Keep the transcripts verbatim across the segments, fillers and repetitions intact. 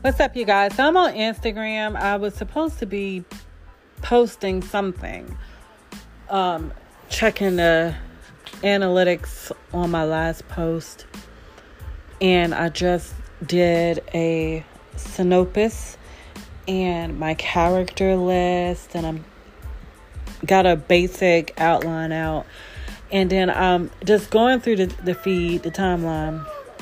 What's up, you guys? I'm on Instagram. I was supposed to be posting something, um, checking the analytics on my last post, and I just did a synopsis and my character list, and I'm got a basic outline out, and then I'm just going through the, the feed, the timeline.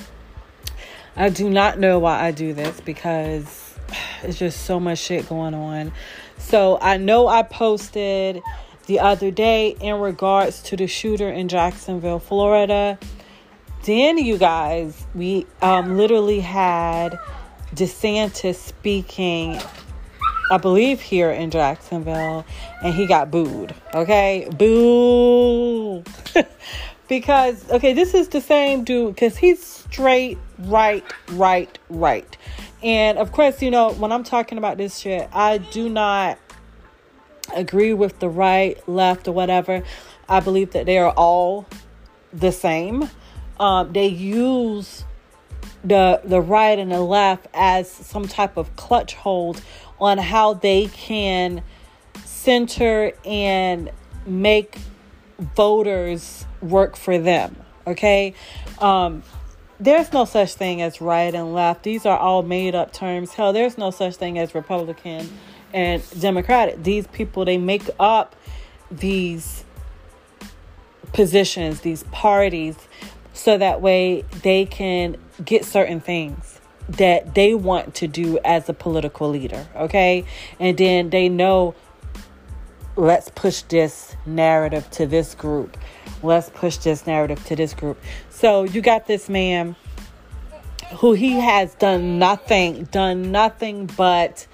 I do not know why I do this because it's just so much shit going on. So I know I posted the other day in regards to the shooter in Jacksonville, Florida. Then, you guys, we um, literally had DeSantis speaking, I believe, here in Jacksonville, and he got booed. Okay? Boo! Because, okay, this is the same dude, because he's straight right, right, right. And, of course, you know, when I'm talking about this shit, I do not agree with the right, left, or whatever. I believe that they are all the same. Um, they use the the right and the left as some type of clutch hold on how they can center and make voters work for them. Okay? Um, there's no such thing as right and left. These are all made up terms. Hell, there's no such thing as Republican and Democratic. These people, they make up these positions, these parties, so that way they can get certain things that they want to do as a political leader. Okay? And then they know, let's push this narrative to this group. Let's push this narrative to this group. So you got this man who he has done nothing, done nothing but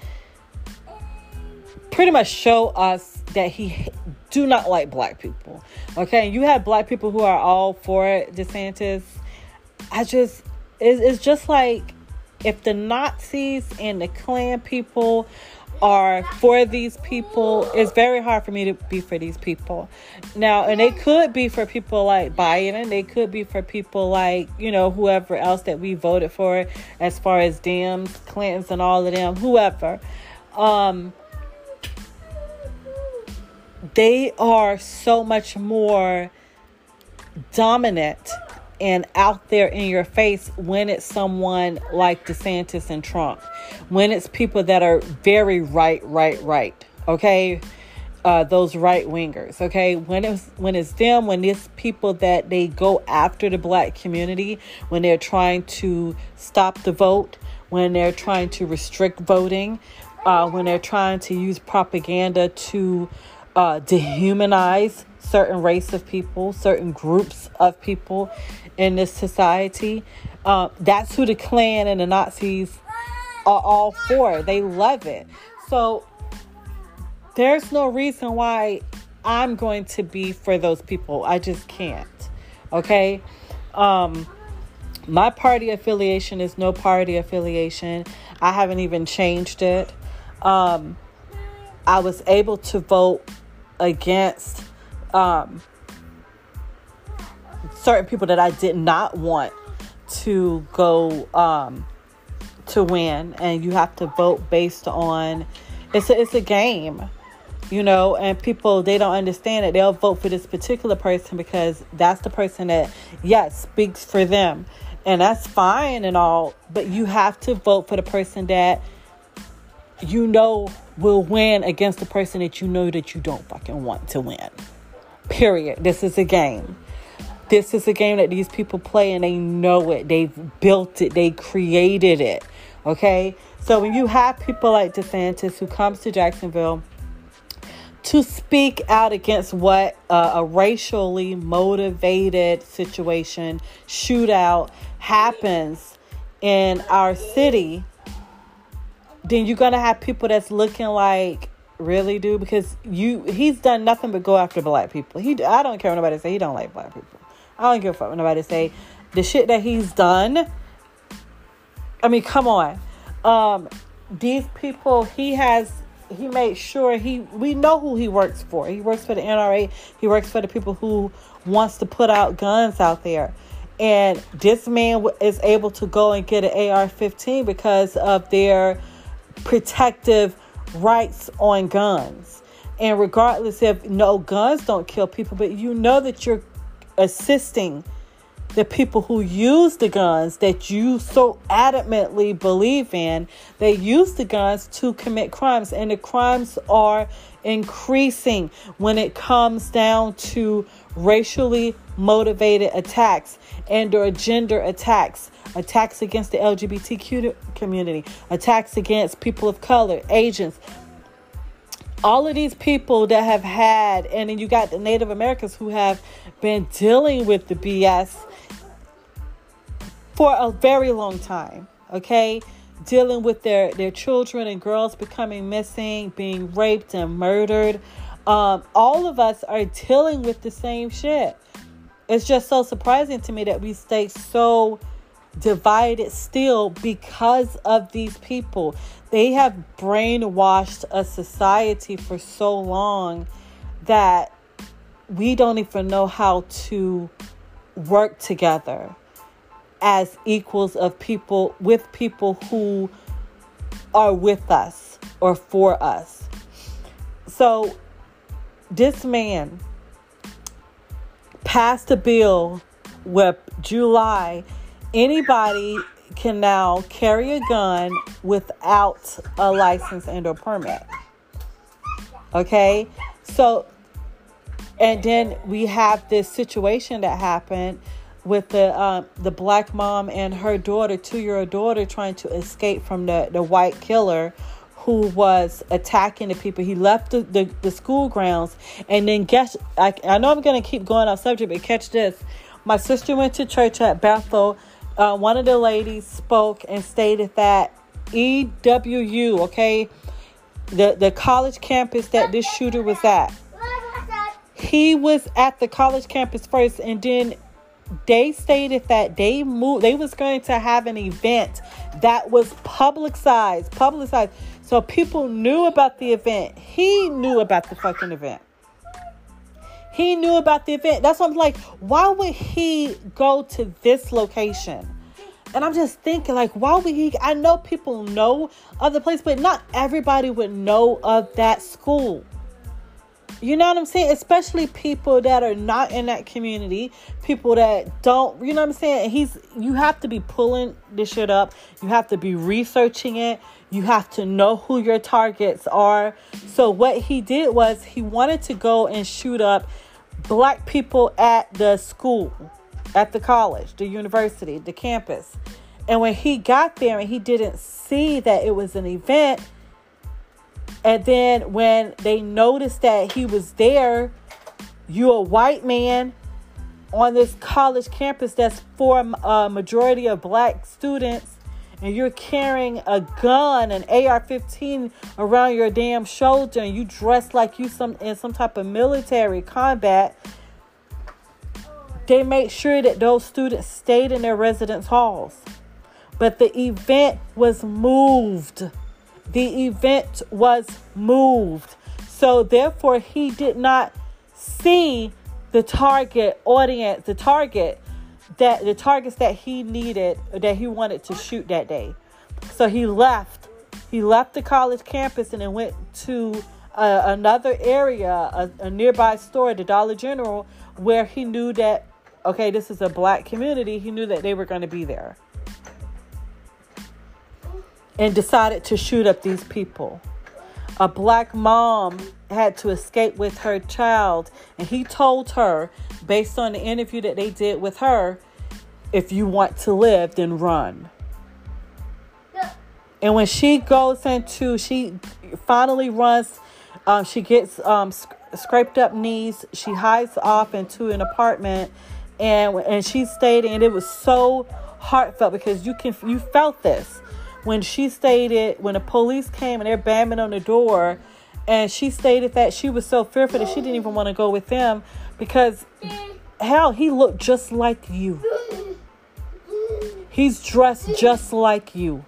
pretty much show us that he do not like black people. Okay, you have black people who are all for it, DeSantis. I just, it's, it's just like if the Nazis and the Klan people are for these people, it's very hard for me to be for these people. Now, and they could be for people like Biden. They could be for people like, you know, whoever else that we voted for as far as Dems, Clintons, and all of them, whoever. Um, they are so much more dominant and out there in your face when it's someone like DeSantis and Trump. When it's people that are very right, right, right. Okay? Uh, those right wingers. Okay? When it's, when it's them, when it's people that they go after the black community, when they're trying to stop the vote, when they're trying to restrict voting, uh, when they're trying to use propaganda to uh, dehumanize certain race of people, certain groups of people in this society. Uh, that's who the Klan and the Nazis are all for. They love it. So there's no reason why I'm going to be for those people. I just can't. Okay? Um, my party affiliation is no party affiliation. I haven't even changed it. Um, I was able to vote against um, certain people that I did not want to go um, to win, and you have to vote based on it's a, it's a game, you know. And people, they don't understand it. They'll vote for this particular person because that's the person that yes speaks for them, and that's fine and all. But you have to vote for the person that you know will win against the person that you know that you don't fucking want to win. Period. This is a game. This is a game that these people play, and they know it. They've built it. They created it. Okay? So when you have people like DeSantis who comes to Jacksonville to speak out against what uh, a racially motivated situation, shootout happens in our city, then you're going to have people that's looking like, really, dude? Because you, he's done nothing but go after black people. He, I don't care what nobody say. He don't like black people. I don't give a fuck what nobody say. The shit that he's done, I mean, come on. Um, these people, he has, he made sure he, we know who he works for. He works for the N R A. He works for the people who wants to put out guns out there. And this man is able to go and get an A R fifteen because of their protective rights on guns. And regardless if no, guns don't kill people, but you know that you're assisting the people who use the guns that you so adamantly believe in. They use the guns to commit crimes, and the crimes are increasing when it comes down to racially motivated attacks and or gender attacks, attacks against the L G B T Q community, attacks against people of color, Asians. All of these people that have had, and then you got the Native Americans who have been dealing with the B S for a very long time, okay? Dealing with their, their children and girls becoming missing, being raped and murdered. Um, all of us are dealing with the same shit. It's just so surprising to me that we stay so divided still because of these people. They have brainwashed a society for so long that we don't even know how to work together as equals of people with people who are with us or for us. So this man passed a bill where July anybody can now carry a gun without a license and or permit. Okay? So, and then we have this situation that happened with the um, the black mom and her daughter, two-year-old daughter, trying to escape from the, the white killer who was attacking the people. He left the, the, the school grounds, and then guess, I, I know I'm going to keep going off subject, but catch this. My sister went to church at Bethel. Uh, one of the ladies spoke and stated that E W U, okay, the, the college campus that this shooter was at, he was at the college campus first, and then they stated that they moved, they was going to have an event that was publicized, publicized. So people knew about the event. He knew about the fucking event. He knew about the event. That's why I'm like, why would he go to this location? And I'm just thinking, like, why would he? I know people know of the place, but not everybody would know of that school. You know what I'm saying? Especially people that are not in that community, people that don't, you know what I'm saying? He's, you have to be pulling this shit up. You have to be researching it. You have to know who your targets are. So what he did was he wanted to go and shoot up black people at the school, at the college, the university, the campus. And when he got there and he didn't see that it was an event, and then when they noticed that he was there, you a white man on this college campus that's for a majority of black students, and you're carrying a gun, an A R fifteen around your damn shoulder, and you dress like you some in some type of military combat, they made sure that those students stayed in their residence halls. But the event was moved. The event was moved. So therefore, he did not see the target audience, the target that the targets that he needed, that he wanted to shoot that day. So he left. He left the college campus and then went to uh, another area, a, a nearby store, the Dollar General, where he knew that, okay, this is a black community. He knew that they were going to be there. And decided to shoot up these people. A black mom had to escape with her child. And he told her, based on the interview that they did with her, if you want to live, then run. And when she goes into, she finally runs, um, she gets um, sc- scraped up knees. She hides off into an apartment. And, and she stayed, and it was so heartfelt because you can you felt this. When she stated, when the police came and they're banging on the door, and she stated that she was so fearful that she didn't even want to go with them because, hell, he looked just like you. He's dressed just like you.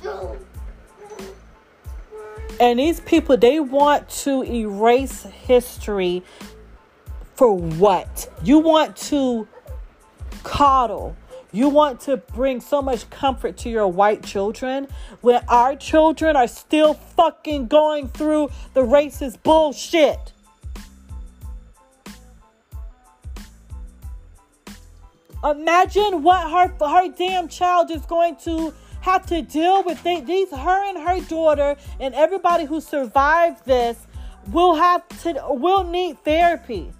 And these people, they want to erase history for what? You want to coddle. You want to bring so much comfort to your white children when our children are still fucking going through the racist bullshit. Imagine what her, her damn child is going to have to deal with. They, these, her and her daughter and everybody who survived this will have to, will need therapy.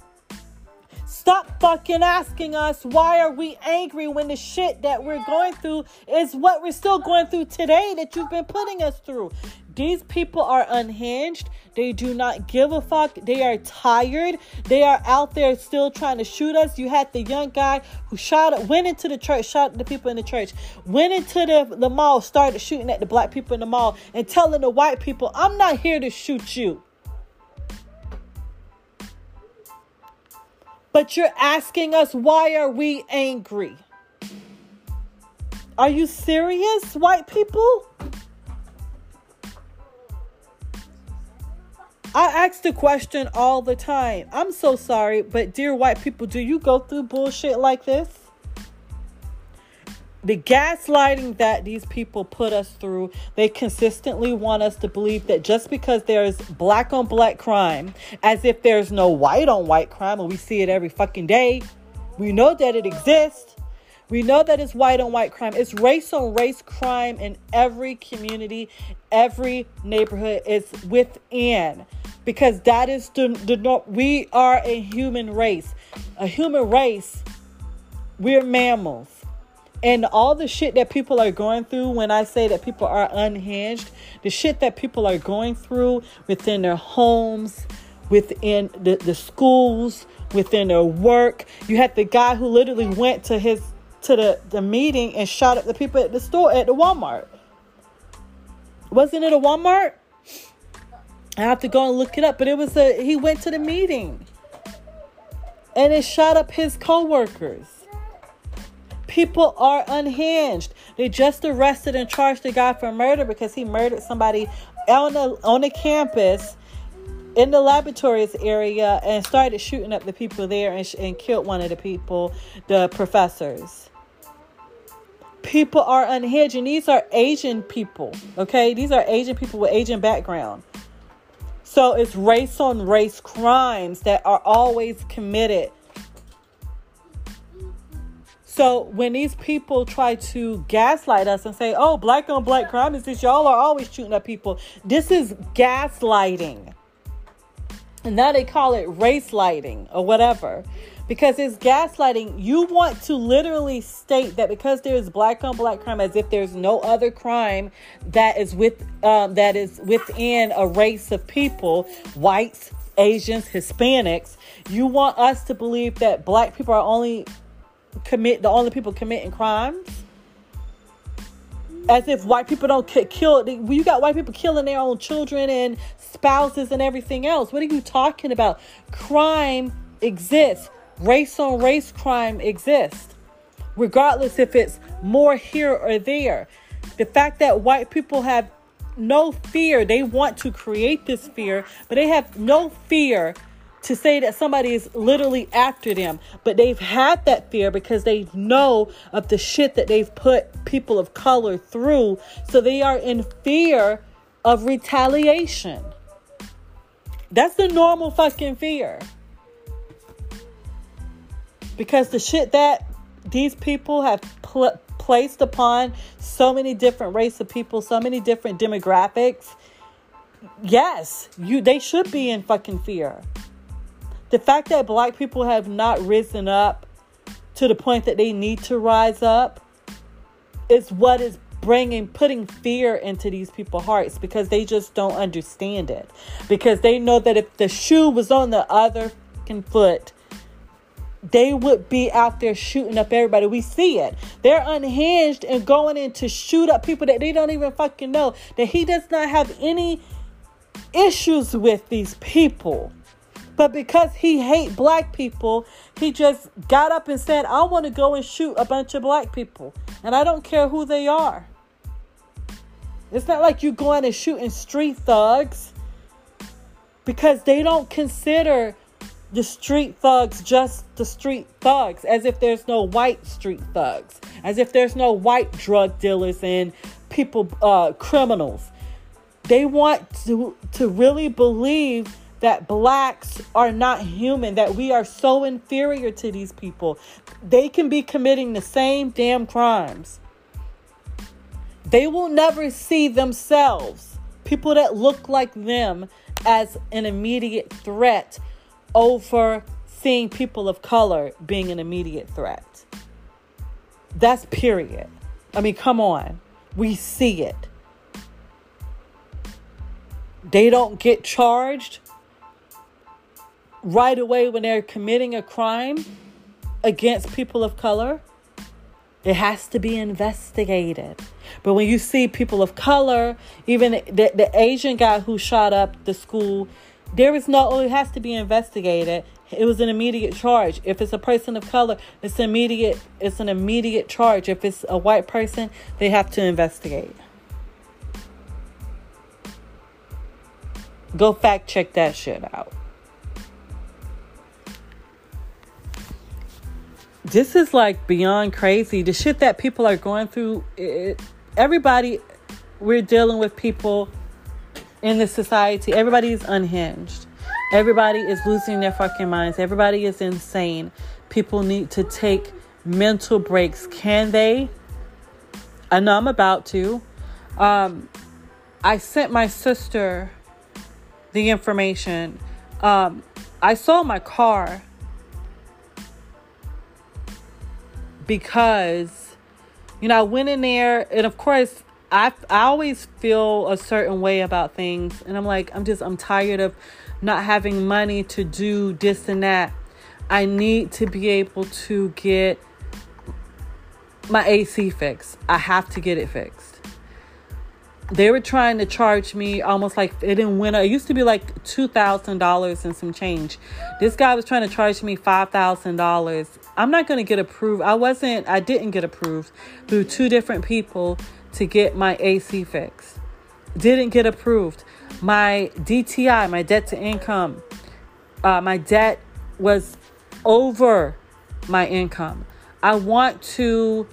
Stop fucking asking us why are we angry when the shit that we're going through is what we're still going through today that you've been putting us through. These people are unhinged. They do not give a fuck. They are tired. They are out there still trying to shoot us. You had the young guy who shot, went into the church, shot at the people in the church, went into the, the mall, started shooting at the black people in the mall and telling the white people, I'm not here to shoot you. But you're asking us, why are we angry? Are you serious, white people? I ask the question all the time. I'm so sorry, but dear white people, do you go through bullshit like this? The gaslighting that these people put us through, they consistently want us to believe that just because there's black on black crime, as if there's no white on white crime, and we see it every fucking day. We know that it exists. We know that it's white on white crime. It's race on race crime in every community, every neighborhood. It's within. Because that is the, the we are a human race. A human race, we're mammals. And all the shit that people are going through, when I say that people are unhinged, the shit that people are going through within their homes, within the, the schools, within their work. You had the guy who literally went to his to the, the meeting and shot at the people at the store, at the Walmart. Wasn't it a Walmart? I have to go and look it up. But it was a, he went to the meeting. And it shot up his co-workers. People are unhinged. They just arrested and charged the guy for murder because he murdered somebody on the on the campus in the laboratories area and started shooting up the people there and, sh- and killed one of the people, the professors. People are unhinged, and these are Asian people. Okay, these are Asian people with Asian background. So it's race on race crimes that are always committed. So when these people try to gaslight us and say, oh, black on black crime is this, y'all are always shooting at people. This is gaslighting. And now they call it race lighting or whatever. Because it's gaslighting. You want to literally state that because there is black on black crime, as if there's no other crime that is with um, that is within a race of people, whites, Asians, Hispanics. You want us to believe that black people are only commit the only people committing crimes, as if white people don't kill. You got white people killing their own children and spouses and everything else. What are you talking about? Crime exists. Race on race crime exists, regardless if it's more here or there. The fact that white people have no fear, they want to create this fear, but they have no fear to say that somebody is literally after them. But they've had that fear because they know of the shit that they've put people of color through. So they are in fear of retaliation. That's the normal fucking fear. Because the shit that these people have pl- placed upon so many different races of people, so many different demographics. Yes, you they should be in fucking fear. The fact that black people have not risen up to the point that they need to rise up is what is bringing, putting fear into these people's hearts, because they just don't understand it. Because they know that if the shoe was on the other fucking foot, they would be out there shooting up everybody. We see it. They're unhinged and going in to shoot up people that they don't even fucking know. That he does not have any issues with these people. But because he hate black people, he just got up and said, I want to go and shoot a bunch of black people. And I don't care who they are. It's not like you going and shooting street thugs. Because they don't consider the street thugs just the street thugs, as if there's no white street thugs, as if there's no white drug dealers and people, uh, criminals. They want to, to really believe that blacks are not human, that we are so inferior to these people. They can be committing the same damn crimes. They will never see themselves, people that look like them, as an immediate threat over seeing people of color being an immediate threat. That's period. I mean, come on. We see it. They don't get charged right away when they're committing a crime against people of color. It has to be investigated. But when you see people of color, even the, the Asian guy who shot up the school, there is no, oh, it has to be investigated. It was an immediate charge. If it's a person of color, it's immediate, it's an immediate charge. If it's a white person, they have to investigate. Go fact check that shit out. This is like beyond crazy. The shit that people are going through, it, everybody, we're dealing with people in this society. Everybody is unhinged. Everybody is losing their fucking minds. Everybody is insane. People need to take mental breaks. Can they? I know I'm about to. Um, I sent my sister the information. Um, I sold my car because, you know, I went in there, and of course, I, I always feel a certain way about things. And I'm like, I'm just, I'm tired of not having money to do this and that. I need to be able to get my A C fixed. I have to get it fixed. They were trying to charge me almost like it didn't win. It used to be like two thousand dollars and some change. This guy was trying to charge me five thousand dollars. I'm not going to get approved. I wasn't, I didn't get approved through two different people to get my A C fixed. Didn't get approved. My D T I, my debt to income, uh, my debt was over my income. I want to,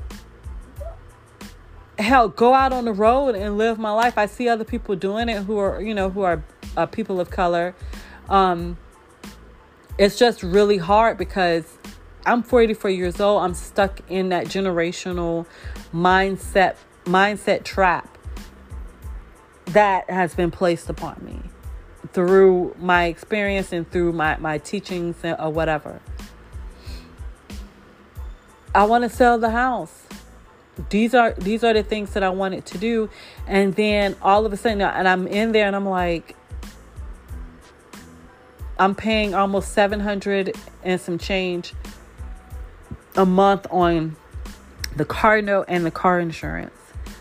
hell, go out on the road and live my life. I see other people doing it who are, you know, who are uh, people of color. Um, it's just really hard because I'm forty-four years old. I'm stuck in that generational mindset, mindset trap that has been placed upon me through my experience and through my, my teachings or whatever. I want to sell the house. These are these are the things that I wanted to do. And then all of a sudden, and I'm in there and I'm like, I'm paying almost seven hundred and some change a month on the car note and the car insurance.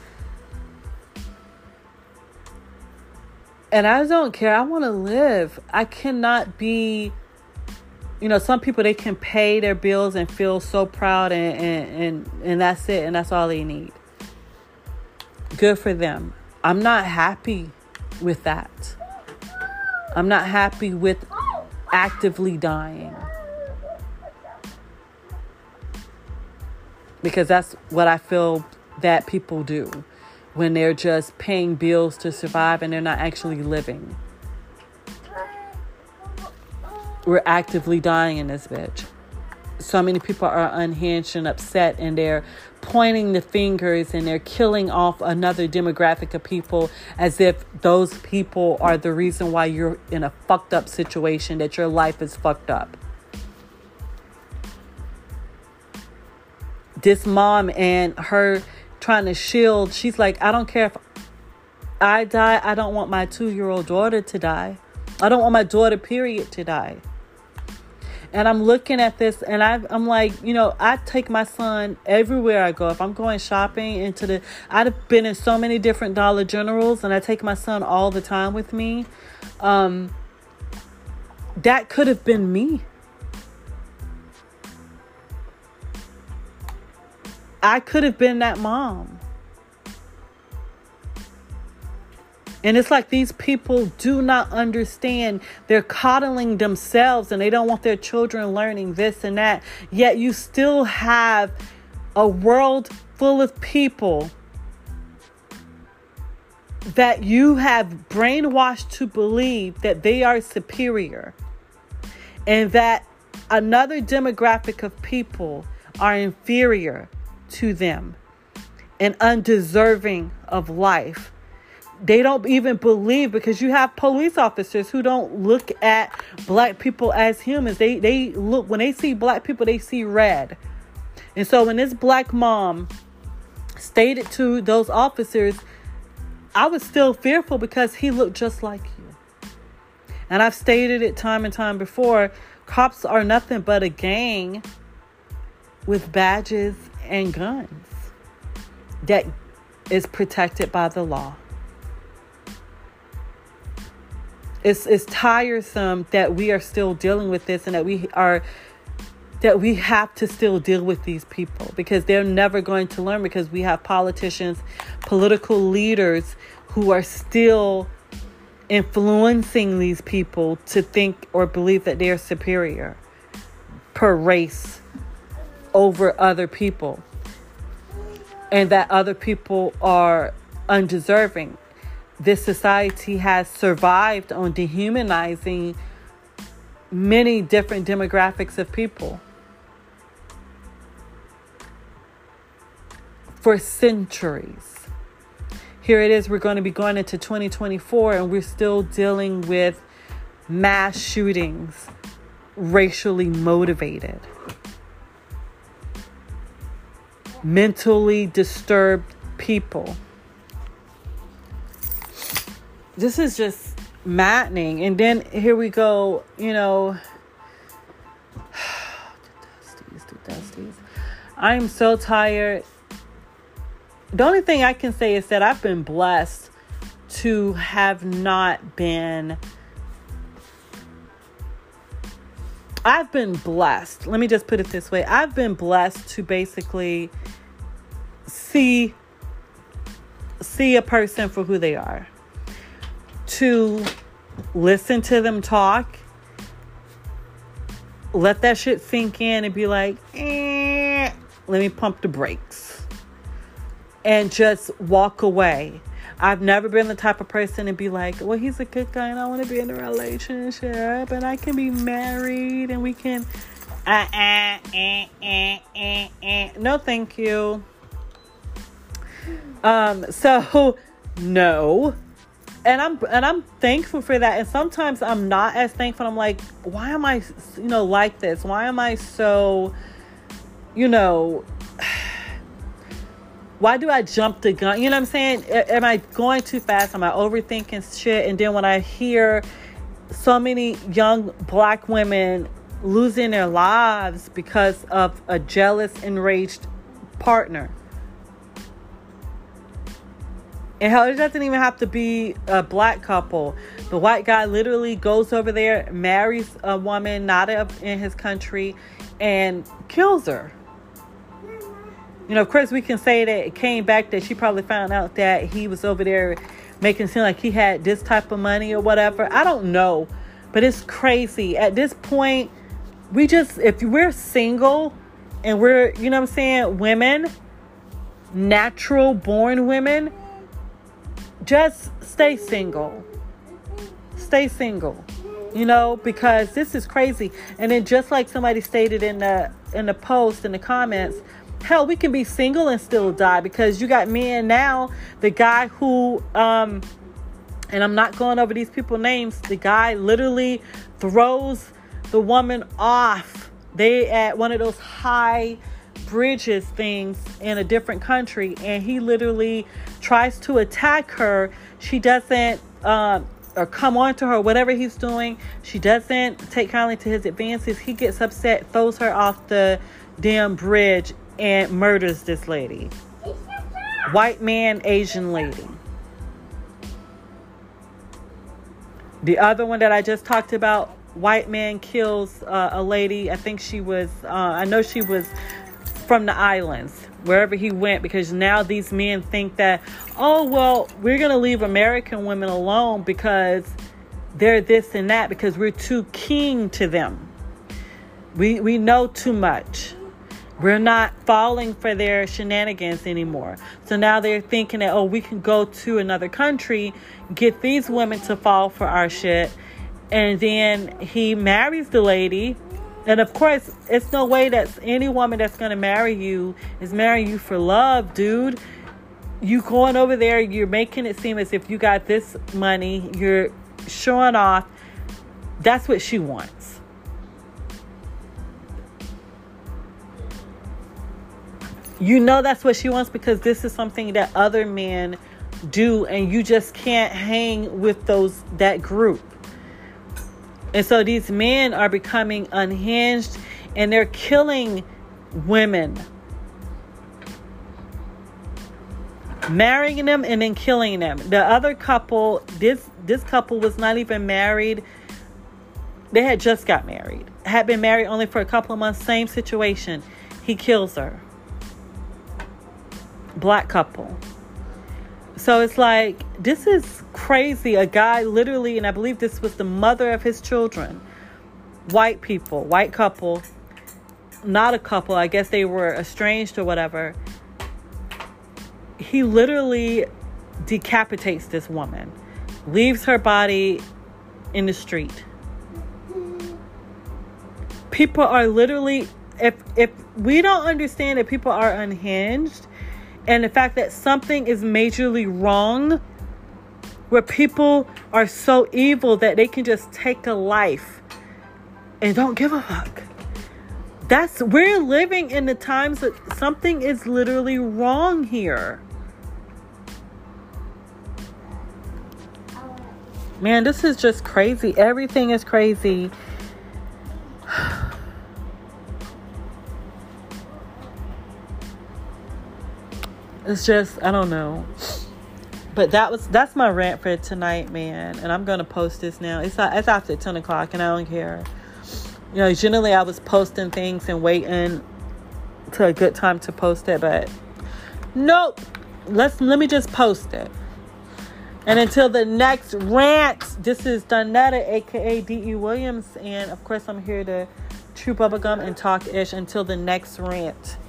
And I don't care. I want to live. I cannot be, you know, some people, they can pay their bills and feel so proud and, and, and, and that's it. And that's all they need. Good for them. I'm not happy with that. I'm not happy with actively dying. Because that's what I feel that people do when they're just paying bills to survive and they're not actually living. We're actively dying in this bitch. So many people are unhinged and upset, and they're pointing the fingers and they're killing off another demographic of people as if those people are the reason why you're in a fucked up situation, that your life is fucked up. This mom and her trying to shield, she's like, I don't care if I die. I don't want my two-year-old daughter to die. I don't want my daughter, period, to die. And I'm looking at this and I, I'm like, you know, I take my son everywhere I go. If I'm going shopping into the, I've been in so many different Dollar Generals and I take my son all the time with me. Um, that could have been me. I could have been that mom. And it's like these people do not understand. They're coddling themselves and they don't want their children learning this and that. Yet you still have a world full of people that you have brainwashed to believe that they are superior, and that another demographic of people are inferior to them and undeserving of life. They don't even believe, because you have police officers who don't look at black people as humans. They they look, when they see black people, they see red. And so when this black mom stated to those officers, I was still fearful because he looked just like you. And I've stated it time and time before. Cops are nothing but a gang with badges and guns that is protected by the law. It's, it's tiresome that we are still dealing with this, and that we are that we have to still deal with these people, because they're never going to learn, because we have politicians, political leaders who are still influencing these people to think or believe that they're superior per race over other people, and that other people are undeserving. This society has survived on dehumanizing many different demographics of people for centuries. Here it is, we're going to be going into twenty twenty-four, and we're still dealing with mass shootings, racially motivated, mentally disturbed people. This is just maddening. And then here we go, you know, the dusties, the dusties. I am so tired. The only thing I can say is that I've been blessed to have not been, I've been blessed. Let me just put it this way. I've been blessed to basically see, see a person for who they are. To listen to them talk, let that shit sink in and be like, eh, let me pump the brakes, and just walk away. I've never been the type of person to be like, well, he's a good guy and I want to be in a relationship and I can be married and we can, uh, uh, uh, uh, uh, uh. No, thank you. Um, so no. And I'm and I'm thankful for that. And sometimes I'm not as thankful. I'm like, why am I, you know, like this? Why am I so, you know, why do I jump the gun? You know what I'm saying? Am I going too fast? Am I overthinking shit? And then when I hear so many young black women losing their lives because of a jealous, enraged partner. And hell, it doesn't even have to be a black couple. The white guy literally goes over there, marries a woman not in his country, and kills her. You know, of course, we can say that it came back that she probably found out that he was over there making it seem like he had this type of money or whatever. I don't know. But it's crazy. At this point, we just, if we're single and we're, you know what I'm saying, women, natural born women, just stay single. Stay single. You know, because this is crazy. And then just like somebody stated in the in the post, in the comments, hell, we can be single and still die, because you got men now, the guy who, um, and I'm not going over these people's names, the guy literally throws the woman off. They at one of those high bridges things in a different country, and he literally tries to attack her. She doesn't um or come on to her, whatever he's doing. She doesn't take kindly to his advances. He gets upset, throws her off the damn bridge, and murders this lady. White man, Asian lady. The other one that I just talked about, white man kills uh, a lady. I think she was uh, I know she was from the islands, wherever he went, because now these men think that, oh, well, we're going to leave American women alone because they're this and that, because we're too keen to them. We, we know too much. We're not falling for their shenanigans anymore. So now they're thinking that, oh, we can go to another country, get these women to fall for our shit. And then he marries the lady. And of course, it's no way that any woman that's going to marry you is marrying you for love, dude. You going over there, you're making it seem as if you got this money. You're showing off. That's what she wants. You know that's what she wants, because this is something that other men do, and you just can't hang with those that group. And so these men are becoming unhinged, and they're killing women, marrying them and then killing them. The other couple, this this couple was not even married. They had just got married, had been married only for a couple of months. Same situation. He kills her. Black couple. So it's like, this is crazy. A guy literally, and I believe this was the mother of his children. White people, white couple, not a couple. I guess they were estranged or whatever. He literally decapitates this woman, leaves her body in the street. People are literally, if if we don't understand that people are unhinged, and the fact that something is majorly wrong, where people are so evil that they can just take a life and don't give a fuck. That's, we're living in the times that something is literally wrong here. Man, this is just crazy. Everything is crazy. It's just, I don't know. But that was that's my rant for tonight, man. And I'm gonna post this now. It's it's after ten o'clock, and I don't care. You know, generally I was posting things and waiting till a good time to post it, but nope. Let's let me just post it. And until the next rant, this is Donetta, aka D E Williams, and of course I'm here to chew bubblegum and talk ish until the next rant.